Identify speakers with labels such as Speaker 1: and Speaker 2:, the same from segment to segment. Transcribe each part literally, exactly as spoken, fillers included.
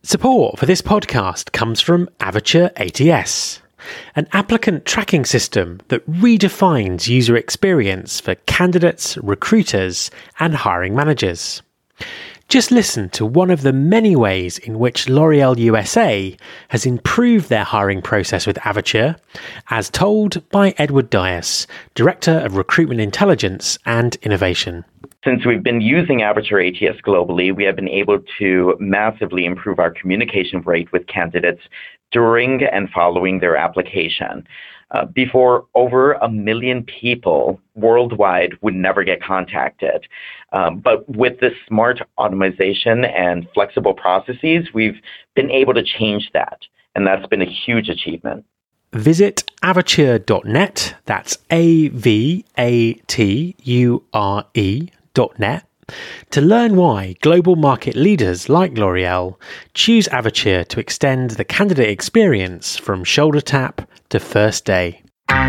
Speaker 1: Support for this podcast comes from Avature A T S, an applicant tracking system that redefines user experience for candidates, recruiters, and hiring managers. Just listen to one of the many ways in which L'Oréal U S A has improved their hiring process with Avature, as told by Edward Dias, Director of Recruitment Intelligence and Innovation.
Speaker 2: Since we've been using Avature A T S globally, we have been able to massively improve our communication rate with candidates during and following their application. Uh, before, over a million people worldwide would never get contacted. Um, but with this smart automation and flexible processes, we've been able to change that. And that's been a huge achievement.
Speaker 1: Visit avature dot net, that's A V A T U R E dot net, to learn why global market leaders like L'Oréal choose Avature to extend the candidate experience from shoulder tap to first day.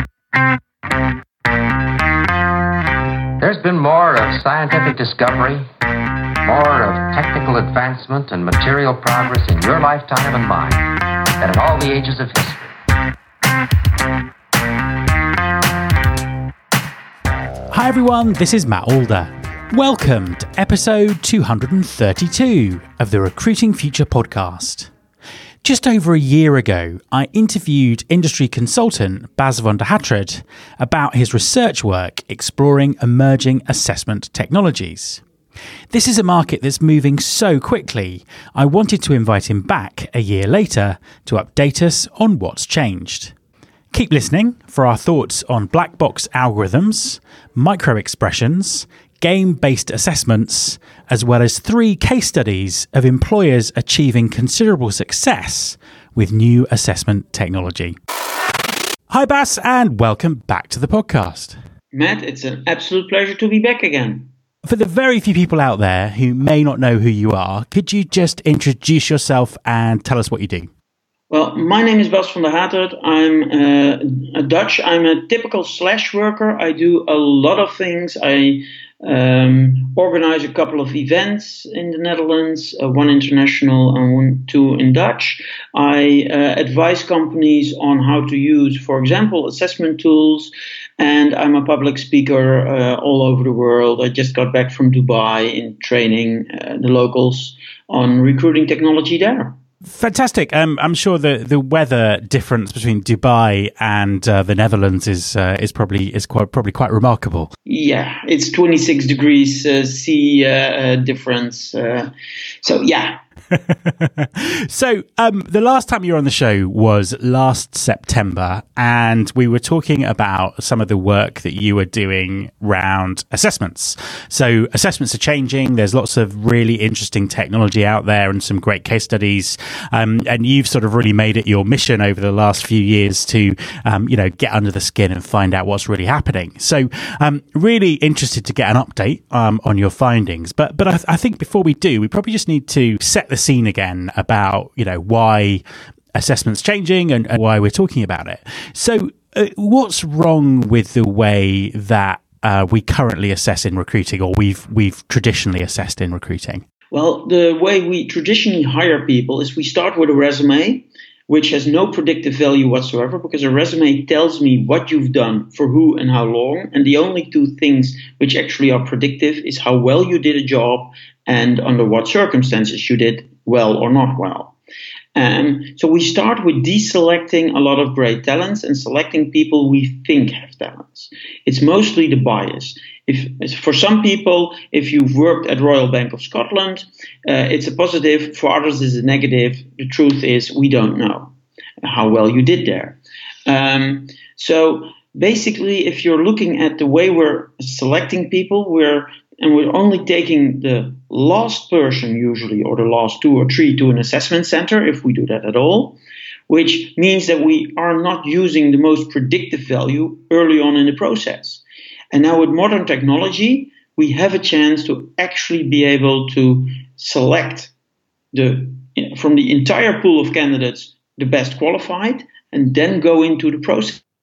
Speaker 3: There's been more of scientific discovery, more of technical advancement and material progress in your lifetime and mine than in all the ages of history.
Speaker 4: Hi everyone, this is Matt Alder. Welcome to episode two hundred thirty-two of the Recruiting Future podcast. Just over a year ago, I interviewed industry consultant Bas van der Hatred about his research work exploring emerging assessment technologies. This is a market that's moving so quickly, I wanted to invite him back a year later to update us on what's changed. Keep listening for our thoughts on black box algorithms, micro-expressions, game-based assessments, as well as three case studies of employers achieving considerable success with new assessment technology. Hi Bas, and welcome back to the podcast.
Speaker 5: Matt, it's an absolute pleasure to be back again.
Speaker 4: For the very few people out there who may not know who you are, could you just introduce yourself and tell us what you do?
Speaker 5: Well, my name is Bas van der Hatred. I'm uh, a Dutch. I'm a typical slash worker. I do a lot of things. I um, organize a couple of events in the Netherlands, uh, one international and one, two in Dutch. I uh, advise companies on how to use, for example, assessment tools. And I'm a public speaker uh, all over the world. I just got back from Dubai in training uh, the locals on recruiting technology there.
Speaker 4: Fantastic. Um, I'm sure the, the weather difference between Dubai and uh, the Netherlands is uh, is probably is quite probably quite remarkable.
Speaker 5: Yeah, it's twenty-six degrees uh, C uh, difference. Uh, so yeah.
Speaker 4: So um, the last time you were on the show was last September, and we were talking about some of the work that you were doing around assessments. So assessments are changing. There's lots of really interesting technology out there and some great case studies. Um, and you've sort of really made it your mission over the last few years to, um, you know, get under the skin and find out what's really happening. So um, really interested to get an update um, on your findings. But but I, I think before we do, we probably just need to set the scene again about, you know, why assessment's changing and, and why we're talking about it. So uh, what's wrong with the way that uh, we currently assess in recruiting, or we've we've traditionally assessed in recruiting?
Speaker 5: Well, the way we traditionally hire people is we start with a resume, which has no predictive value whatsoever, because a resume tells me what you've done for who and how long. And the only two things which actually are predictive is how well you did a job and under what circumstances you did well or not well. Um, so we start with deselecting a lot of great talents and selecting people we think have talents. It's mostly the bias. If for some people, if you've worked at Royal Bank of Scotland, uh, it's a positive. For others, it's a negative. The truth is, we don't know how well you did there. Um, so basically, if you're looking at the way we're selecting people, we're and we're only taking the last person usually, or the last two or three to an assessment center, if we do that at all, which means that we are not using the most predictive value early on in the process. And now with modern technology, we have a chance to actually be able to select the from the entire pool of candidates the best qualified, and then go into the process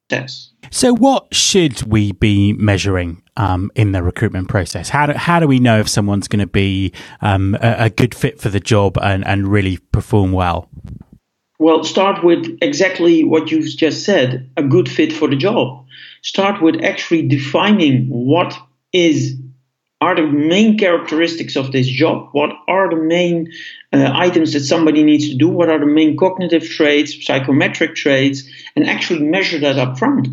Speaker 5: process.
Speaker 4: So what should we be measuring um, in the recruitment process? How do, how do we know if someone's going to be um, a, a good fit for the job and, and really perform well?
Speaker 5: Well, start with exactly what you've just said, a good fit for the job. Start with actually defining what is are the main characteristics of this job, what are the main uh, items that somebody needs to do, what are the main cognitive traits, psychometric traits, and actually measure that up front.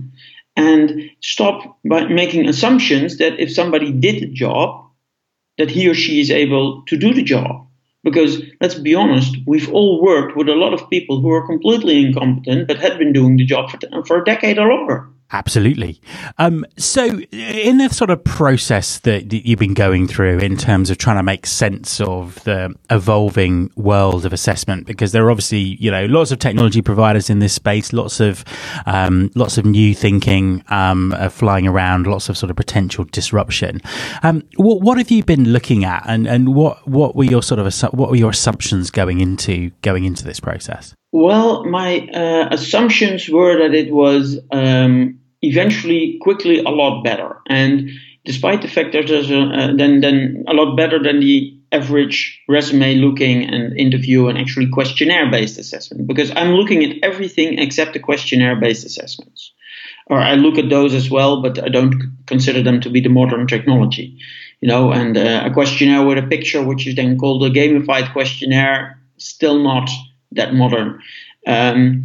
Speaker 5: And stop by making assumptions that if somebody did the job, that he or she is able to do the job. Because let's be honest, we've all worked with a lot of people who are completely incompetent but had been doing the job for, for a decade or longer.
Speaker 4: Absolutely. Um, so in the sort of process that you've been going through in terms of trying to make sense of the evolving world of assessment, because there are obviously, you know, lots of technology providers in this space, lots of um, lots of new thinking um, uh, flying around, lots of sort of potential disruption. Um, what, what have you been looking at, and, and what what were your sort of assu- what were your assumptions going into going into this process?
Speaker 5: Well, my uh, assumptions were that it was um, eventually, quickly, a lot better. And despite the fact that there's a, uh, then, then a lot better than the average resume looking and interview and actually questionnaire-based assessment, because I'm looking at everything except the questionnaire-based assessments. Or I look at those as well, but I don't consider them to be the modern technology. You know, and uh, a questionnaire with a picture, which is then called a gamified questionnaire, still not that modern. Um,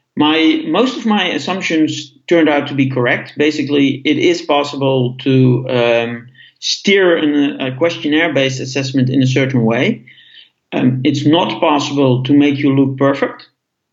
Speaker 5: my most of my assumptions turned out to be correct. Basically, it is possible to um, steer in a, a questionnaire-based assessment in a certain way. Um, it's not possible to make you look perfect,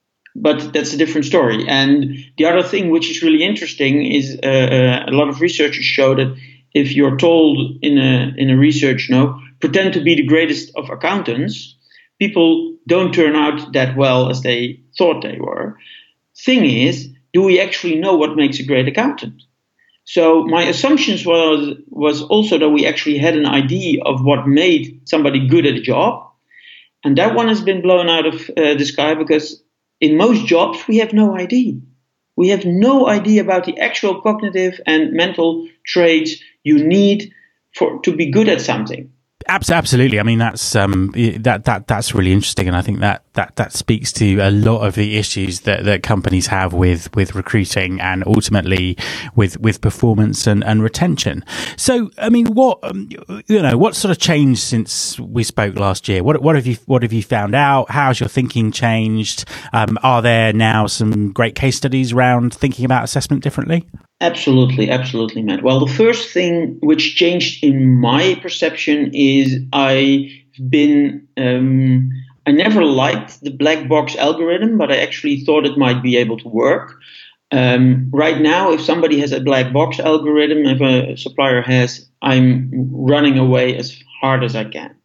Speaker 5: but that's a different story. And the other thing which is really interesting is uh, uh, a lot of researchers show that if you're told in a in a research, no, pretend to be the greatest of accountants, people don't turn out that well as they thought they were. Thing is, do we actually know what makes a great accountant? So my assumptions was was also that we actually had an idea of what made somebody good at a job. And that one has been blown out of uh, the sky, because in most jobs we have no idea. We have no idea about the actual cognitive and mental traits you need for to be good at something.
Speaker 4: Absolutely. I mean, that's um, that that that's really interesting, and I think that, that, that speaks to a lot of the issues that, that companies have with, with recruiting and ultimately with with performance and, and retention. So, I mean, what um, you know, what sort of changed since we spoke last year? What what have you what have you found out? How's your thinking changed? Um, are there now some great case studies around thinking about assessment differently?
Speaker 5: Absolutely, absolutely, Matt. Well, the first thing which changed in my perception is I've been, um, I never liked the black box algorithm, but I actually thought it might be able to work. Um, right now, if somebody has a black box algorithm, if a supplier has, I'm running away as hard as I can.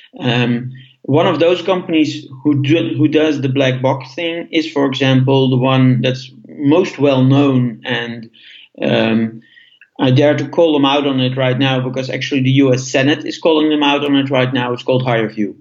Speaker 5: Um, one of those companies who do, who does the black box thing is, for example, the one that's most well known, and Um, I dare to call them out on it right now because actually the U S Senate is calling them out on it right now. It's called HireVue.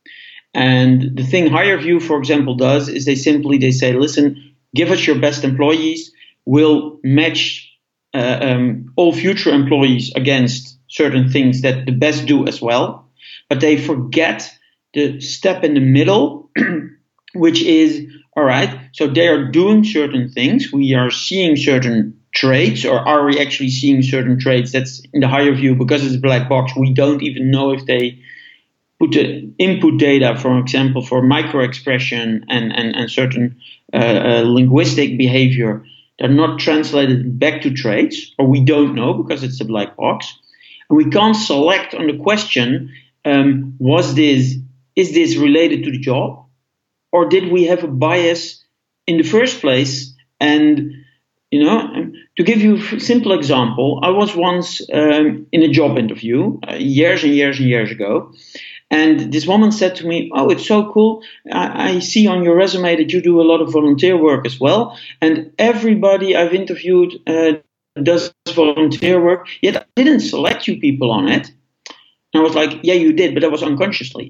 Speaker 5: And the thing HireVue, for example, does is they simply, they say, listen, give us your best employees. We'll match uh, um, all future employees against certain things that the best do as well. But they forget the step in the middle, which is, all right, so they are doing certain things. We are seeing certain traits, or are we actually seeing certain traits? That's in the HireVue, because it's a black box. We don't even know if they put the input data, for example, for microexpression and, and, and certain uh, uh, linguistic behavior. They're not translated back to traits, or we don't know because it's a black box. And we can't select on the question, um, was this, is this related to the job? Or did we have a bias in the first place? And You know, to give you a simple example, I was once um, in a job interview uh, years and years and years ago. And this woman said to me, oh, it's so cool. I, I see on your resume that you do a lot of volunteer work as well. And everybody I've interviewed uh, does volunteer work. Yet I didn't select you people on it. And I was like, yeah, you did, but that was unconsciously.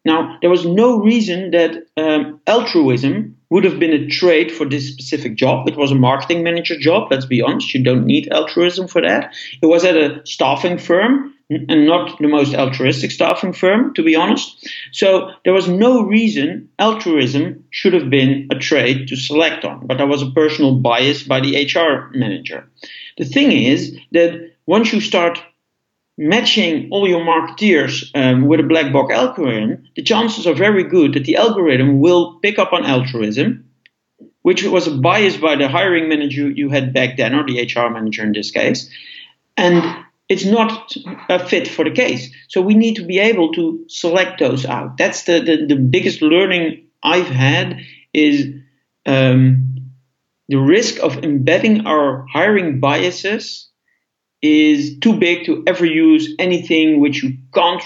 Speaker 5: Now, there was no reason that um, altruism would have been a trait for this specific job. It was a marketing manager job, let's be honest. You don't need altruism for that. It was at a staffing firm, and not the most altruistic staffing firm, to be honest. So there was no reason altruism should have been a trait to select on, but there was a personal bias by the H R manager. The thing is that once you start matching all your marketeers um, with a black box algorithm, the chances are very good that the algorithm will pick up on altruism, which was a bias by the hiring manager you had back then, or the H R manager in this case, and it's not a fit for the case. So we need to be able to select those out. That's the, the, the biggest learning I've had is um, the risk of embedding our hiring biases is too big to ever use anything which you can't,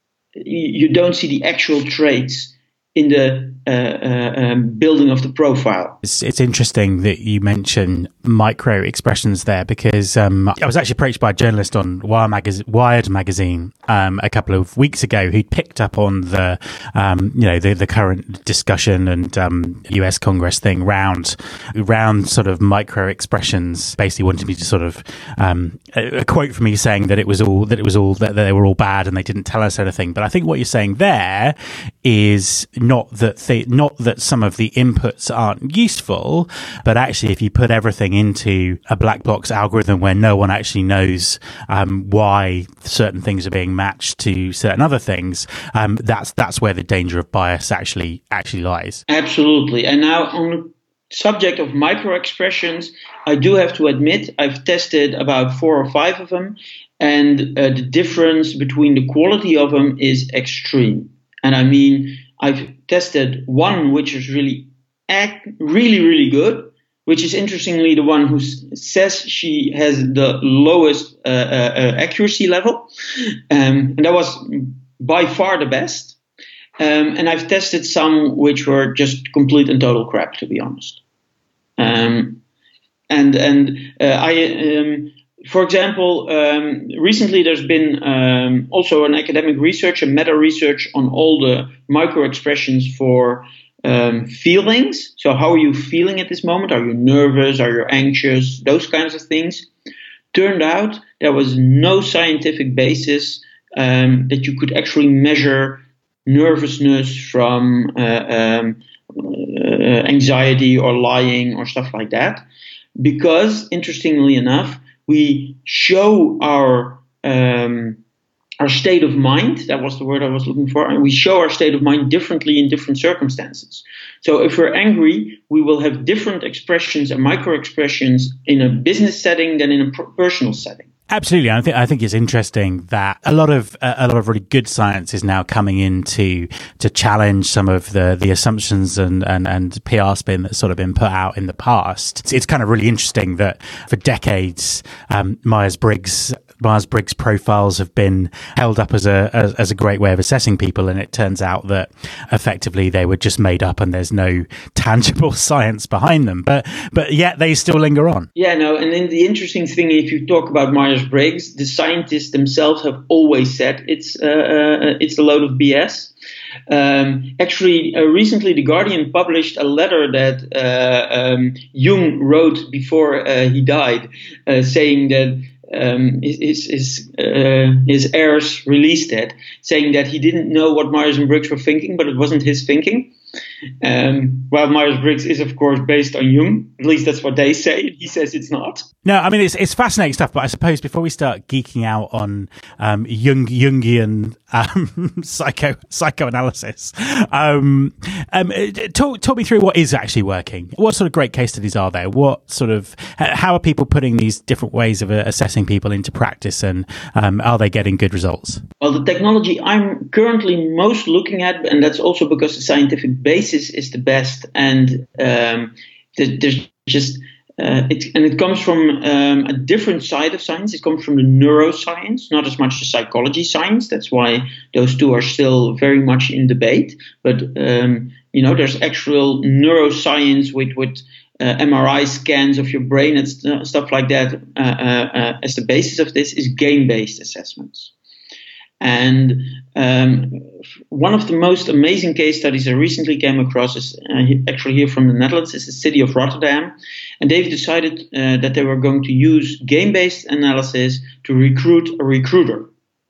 Speaker 5: you don't see the actual traits in the uh, uh, um, building of the profile.
Speaker 4: It's, it's interesting that you mention micro expressions there, because um, I was actually approached by a journalist on Wired, Magaz- Wired magazine um, a couple of weeks ago who picked up on the um, you know the, the current discussion and um, U S Congress thing round round sort of micro expressions. Basically, wanted me to sort of um, a, a quote from me saying that it was all that it was all that they were all bad and they didn't tell us anything. But I think what you're saying there is not that they, not that some of the inputs aren't useful, but actually if you put everything into a black box algorithm where no one actually knows um, why certain things are being matched to certain other things, um, that's that's where the danger of bias actually actually lies.
Speaker 5: Absolutely. And now on the subject of micro expressions, I do have to admit I've tested about four or five of them, and uh, the difference between the quality of them is extreme. And I mean, I've tested one which is really, act, really, really good, which is interestingly the one who s- says she has the lowest uh, uh, accuracy level. Um, and that was by far the best. Um, and I've tested some which were just complete and total crap, to be honest. Um, and and uh, I, um, for example, um, recently there's been um, also an academic research, a meta-research on all the micro-expressions for um, feelings. So how are you feeling at this moment? Are you nervous? Are you anxious? Those kinds of things. Turned out there was no scientific basis um, that you could actually measure nervousness from uh, um, uh, anxiety or lying or stuff like that. Because, interestingly enough, we show our um, our state of mind, that was the word I was looking for, and we show our state of mind differently in different circumstances. So if we're angry, we will have different expressions and micro-expressions in a business setting than in a personal setting.
Speaker 4: Absolutely, I think I think it's interesting that a lot of uh, a lot of really good science is now coming in to to challenge some of the the assumptions and and and P R spin that's sort of been put out in the past. It's, it's kind of really interesting that for decades, um, Myers-Briggs Myers-Briggs profiles have been held up as a as, as a great way of assessing people, and it turns out that effectively they were just made up and there's no tangible science behind them. But but yet they still linger on.
Speaker 5: Yeah, no, and then the interesting thing, if you talk about Myers-Briggs, the scientists themselves have always said it's uh, uh, it's a load of B S. Um, actually, uh, recently The Guardian published a letter that uh, um, Jung wrote before uh, he died, uh, saying that um, his his, uh, his heirs released it, saying that he didn't know what Myers and Briggs were thinking, but it wasn't his thinking. Um, while Myers-Briggs is, of course, based on Jung. At least that's what they say. He says it's not.
Speaker 4: No, I mean, it's it's fascinating stuff, but I suppose before we start geeking out on um, Jung, Jungian um, psycho psychoanalysis, um, um, talk, talk me through what is actually working. What sort of great case studies are there? What sort of, how are people putting these different ways of uh, assessing people into practice, and um, are they getting good results?
Speaker 5: Well, the technology I'm currently most looking at, and that's also because the scientific basis is the best, and um, there's just uh, it, and it comes from um, a different side of science. It comes from the neuroscience, not as much the psychology science. That's why those two are still very much in debate. But um, you know, there's actual neuroscience with with uh, M R I scans of your brain and st- stuff like that. Uh, uh, uh, as the basis of this is game-based assessments. And um, one of the most amazing case studies I recently came across is uh, actually here from the Netherlands, is the city of Rotterdam. And they've decided uh, that they were going to use game-based analysis to recruit a recruiter.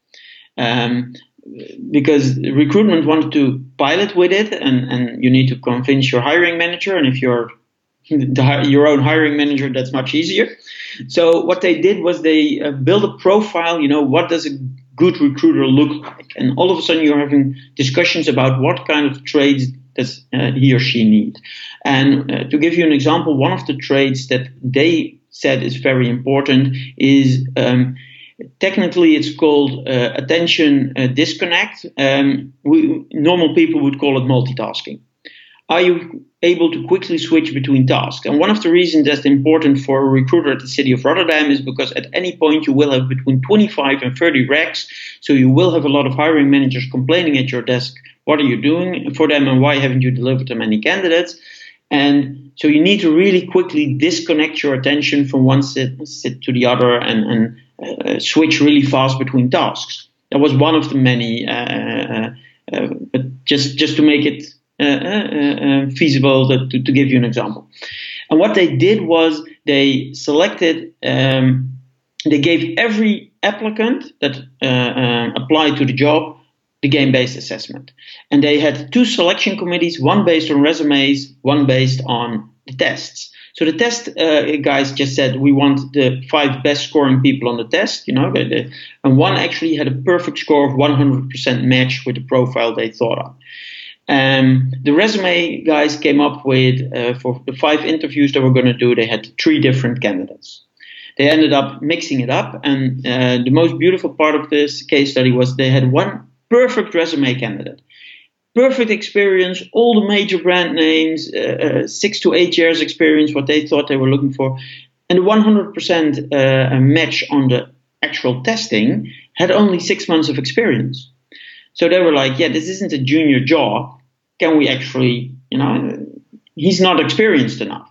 Speaker 5: Um, because recruitment wanted to pilot with it, and, and you need to convince your hiring manager. And if you're the, your own hiring manager, that's much easier. So what they did was they uh, built a profile, you know, what does a good recruiter look like? And all of a sudden you're having discussions about what kind of traits does uh, he or she need. And uh, to give you an example, one of the traits that they said is very important is um, technically it's called uh, attention uh, disconnect. Um, we, normal people would call it multitasking. Are you able to quickly switch between tasks? And one of the reasons that's important for a recruiter at the city of Rotterdam is because at any point you will have between twenty-five and thirty recs. So you will have a lot of hiring managers complaining at your desk, what are you doing for them and why haven't you delivered them any candidates? And so you need to really quickly disconnect your attention from one sit, sit to the other and, and uh, switch really fast between tasks. That was one of the many, uh, uh, uh, but just, just to make it Uh, uh, uh, feasible to, to, to give you an example. And what they did was they selected, um, they gave every applicant that uh, uh, applied to the job the game-based assessment. And they had two selection committees, one based on resumes, one based on the tests. So the test uh, guys just said, we want the five best scoring people on the test, you know, they, they, and one actually had a perfect score of one hundred percent match with the profile they thought of. Um, the resume guys came up with, uh, for the five interviews they were going to do, they had three different candidates. They ended up mixing it up, and uh, the most beautiful part of this case study was they had one perfect resume candidate. Perfect experience, all the major brand names, uh, uh, six to eight years experience, what they thought they were looking for. And the one hundred percent uh, match on the actual testing had only six months of experience. So they were like, yeah, this isn't a junior job. Can we actually, you know, he's not experienced enough.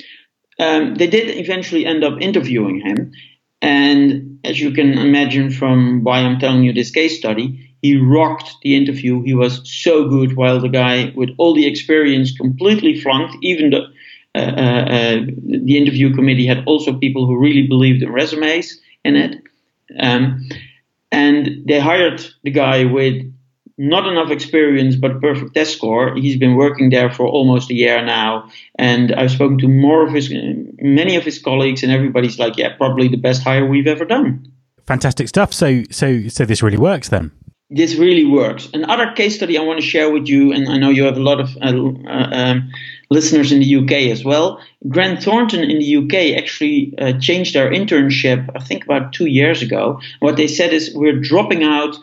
Speaker 5: Um, they did eventually end up interviewing him. And as you can imagine from why I'm telling you this case study, he rocked the interview. He was so good, while the guy with all the experience completely flunked. Even the, uh, uh, uh, the interview committee had also people who really believed in resumes in it. Um, And they hired the guy with not enough experience, but perfect test score. He's been working there for almost a year now. And I've spoken to more of his, many of his colleagues, and everybody's like, yeah, probably the best hire we've ever done.
Speaker 4: Fantastic stuff. So, so, so this really works then.
Speaker 5: This really works. Another case study I want to share with you, and I know you have a lot of uh, uh, um, listeners in the U K as well. Grant Thornton in the U K actually uh, changed their internship, I think about two years ago. What they said is, we're dropping out,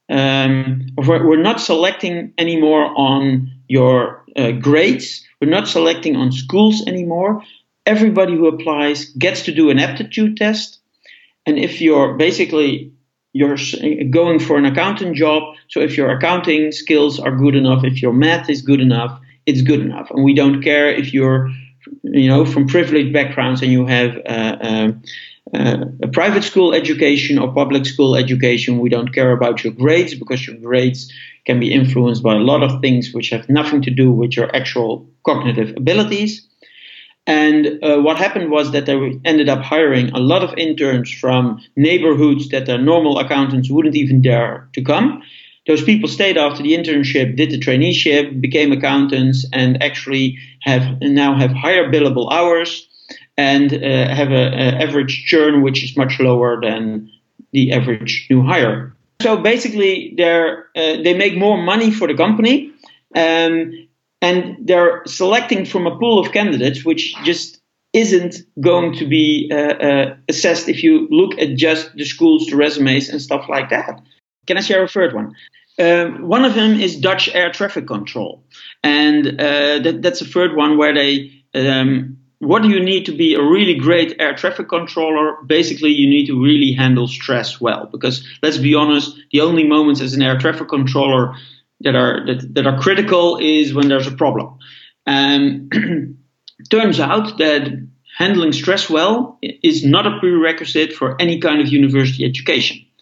Speaker 5: um, we're not selecting anymore on your uh, grades. We're not selecting on schools anymore. Everybody who applies gets to do an aptitude test. And if you're basically you're going for an accountant job, so if your accounting skills are good enough, if your math is good enough, it's good enough. And we don't care if you're, you know, from privileged backgrounds and you have uh, uh, uh, a private school education or public school education. We don't care about your grades, because your grades can be influenced by a lot of things which have nothing to do with your actual cognitive abilities. And uh, what happened was that they ended up hiring a lot of interns from neighborhoods that their normal accountants wouldn't even dare to come. Those people stayed after the internship, did the traineeship, became accountants, and actually have now have higher billable hours and uh, have an average churn which is much lower than the average new hire. So basically, they're uh, they make more money for the company. Um, And they're selecting from a pool of candidates which just isn't going to be uh, uh, assessed if you look at just the schools, the resumes, and stuff like that. Can I share a third one? Um, one of them is Dutch air traffic control. And uh, that, that's a third one where they, um, what do you need to be a really great air traffic controller? Basically, you need to really handle stress well. Because let's be honest, the only moments as an air traffic controller that are that, that are critical is when there's a problem. Um, turns out that handling stress well is not a prerequisite for any kind of university education.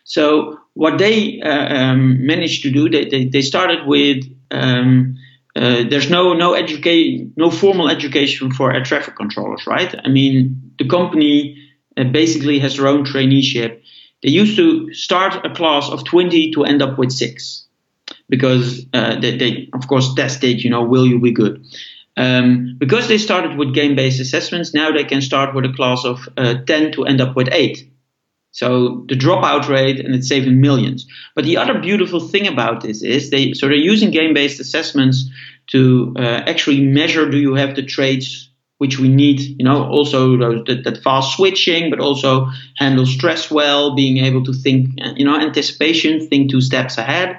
Speaker 5: So what they uh, um, managed to do, they, they, they started with, um, uh, there's no no educate, no formal education for air traffic controllers, right? I mean, the company uh, basically has their own traineeship. They used to start a class of twenty to end up with six, because uh, they, they, of course, tested, you know, will you be good? Um, because they started with game-based assessments, now they can start with a class of uh, ten to end up with eight. So the dropout rate, and it's saving millions. But the other beautiful thing about this is they so they're using game-based assessments to uh, actually measure, do you have the traits which we need, you know, also those, that, that fast switching, but also handle stress well, being able to think, you know, anticipation, think two steps ahead.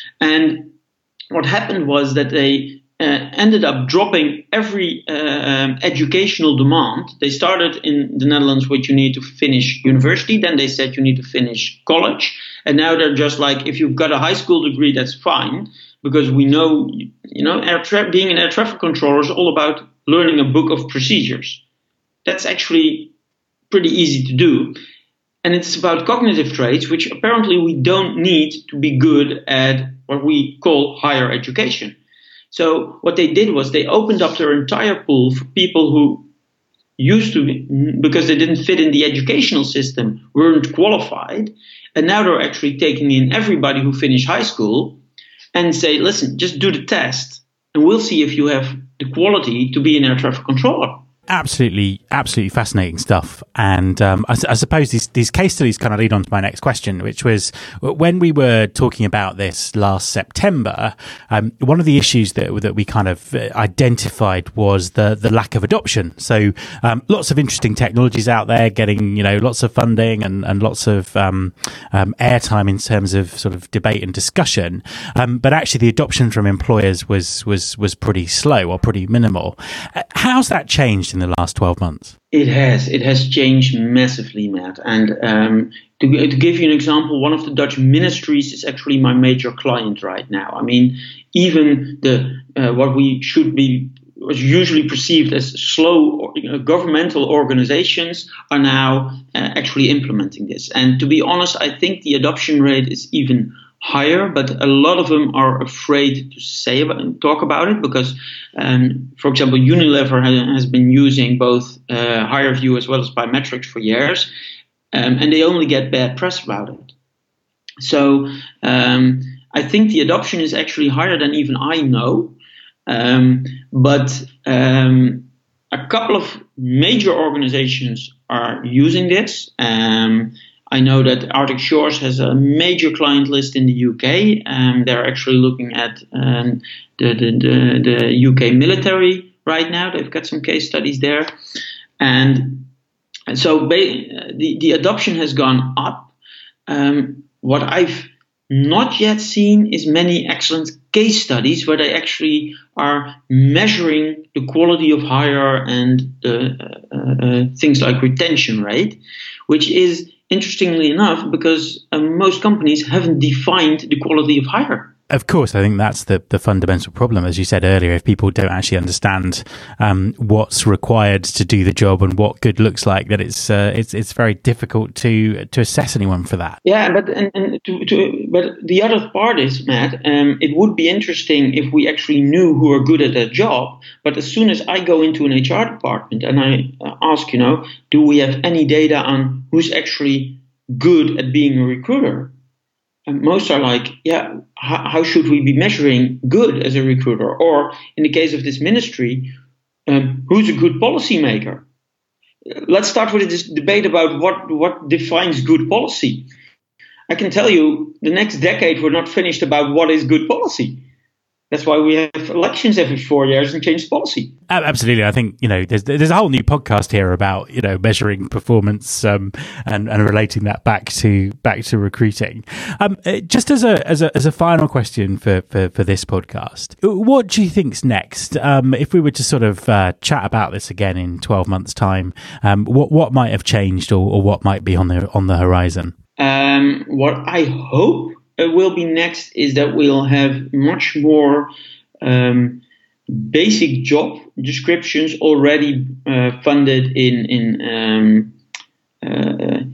Speaker 5: And what happened was that they Uh, ended up dropping every uh, um, educational demand. They started in the Netherlands with you need to finish university, then they said you need to finish college, and now they're just like, if you've got a high school degree, that's fine, because we know, you know, air tra- being an air traffic controller is all about learning a book of procedures. That's actually pretty easy to do. And it's about cognitive traits, which apparently we don't need to be good at what we call higher education. So what they did was they opened up their entire pool for people who used to be, because they didn't fit in the educational system, weren't qualified. And now they're actually taking in everybody who finished high school and say, listen, just do the test and we'll see if you have the quality to be an air traffic controller.
Speaker 4: Absolutely, absolutely fascinating stuff. And um, I, I suppose these, these case studies kind of lead on to my next question, which was when we were talking about this last September, um, one of the issues that that we kind of identified was the the lack of adoption. So um, lots of interesting technologies out there getting, you know, lots of funding and, and lots of um, um, airtime in terms of sort of debate and discussion. Um, but actually the adoption from employers was, was, was pretty slow or pretty minimal. How's that changed in the last twelve months?
Speaker 5: It has. It has changed massively, Matt. And um, to, to give you an example, one of the Dutch ministries is actually my major client right now. I mean, even the uh, what we should be was usually perceived as slow uh, governmental organizations are now uh, actually implementing this. And to be honest, I think the adoption rate is even higher, but a lot of them are afraid to say about and talk about it because, um, for example, Unilever ha- has been using both uh, HireVue as well as biometrics for years, um, and they only get bad press about it. So um, I think the adoption is actually higher than even I know, um, but um, a couple of major organizations are using this. Um, I know that Arctic Shores has a major client list in the U K. Um, they're actually looking at um, the, the, the, the U K military right now. They've got some case studies there. And so ba- the, the adoption has gone up. Um, what I've not yet seen is many excellent case studies where they actually are measuring the quality of hire and the, uh, uh, things like retention rate, which is interestingly enough, because um, most companies haven't defined the quality of hire.
Speaker 4: Of course, I think that's the, the fundamental problem. As you said earlier, if people don't actually understand um, what's required to do the job and what good looks like, that it's uh, it's it's very difficult to to assess anyone for that.
Speaker 5: Yeah, but and, and to, to, but the other part is, Matt, um, it would be interesting if we actually knew who are good at that job. But as soon as I go into an H R department and I ask, you know, do we have any data on who's actually good at being a recruiter? And most are like, yeah, how, how should we be measuring good as a recruiter? Or in the case of this ministry, um, who's a good policymaker? Let's start with this debate about what, what defines good policy. I can tell you the next decade we're not finished about what is good policy. That's why we have elections every four years and change policy.
Speaker 4: Absolutely. I think, you know, there's there's a whole new podcast here about, you know, measuring performance um, and, and relating that back to back to recruiting. Um, just as a as a as a final question for, for, for this podcast, what do you think's next? Um, if we were to sort of uh, chat about this again in twelve months' time, um, what what might have changed or, or what might be on the on the horizon?
Speaker 5: Um, what I hope will be next is that we'll have much more um, basic job descriptions already uh, funded in in um, uh,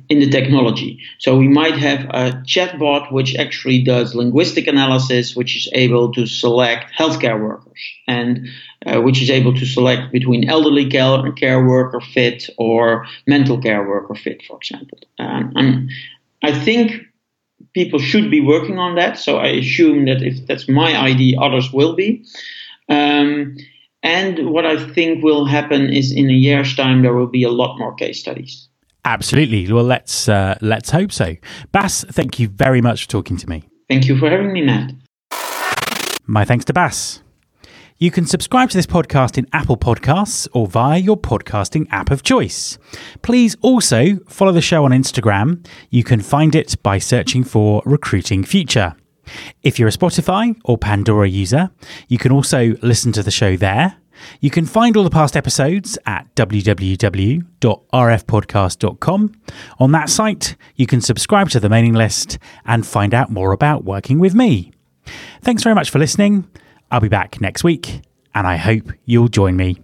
Speaker 5: in the technology. So we might have a chatbot which actually does linguistic analysis, which is able to select healthcare workers and uh, which is able to select between elderly care, care worker fit or mental care worker fit, for example. Um, and I think people should be working on that. So I assume that if that's my idea, others will be. Um, and what I think will happen is in a year's time, there will be a lot more case studies.
Speaker 4: Absolutely. Well, let's uh, let's hope so. Bas, thank you very much for talking to me.
Speaker 5: Thank you for having me, Matt.
Speaker 4: My thanks to Bas. You can subscribe to this podcast in Apple Podcasts or via your podcasting app of choice. Please also follow the show on Instagram. You can find it by searching for Recruiting Future. If you're a Spotify or Pandora user, you can also listen to the show there. You can find all the past episodes at w w w dot r f podcast dot com. On that site, you can subscribe to the mailing list and find out more about working with me. Thanks very much for listening. I'll be back next week, and I hope you'll join me.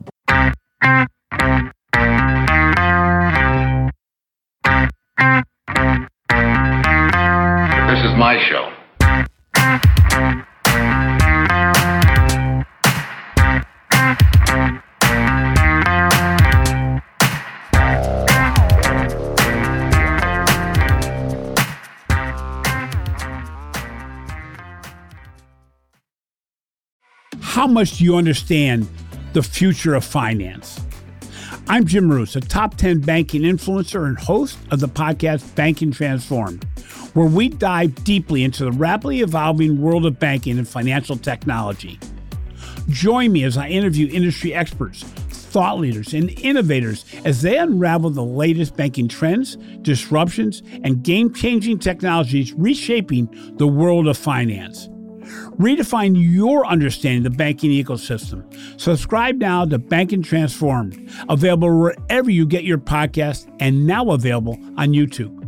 Speaker 3: This is my show.
Speaker 6: How much do you understand the future of finance? I'm Jim Marous, a top ten banking influencer and host of the podcast Banking Transformed, where we dive deeply into the rapidly evolving world of banking and financial technology. Join me as I interview industry experts, thought leaders, and innovators as they unravel the latest banking trends, disruptions, and game-changing technologies reshaping the world of finance. Redefine your understanding of the banking ecosystem. Subscribe now to Banking Transformed, available wherever you get your podcast and now available on YouTube.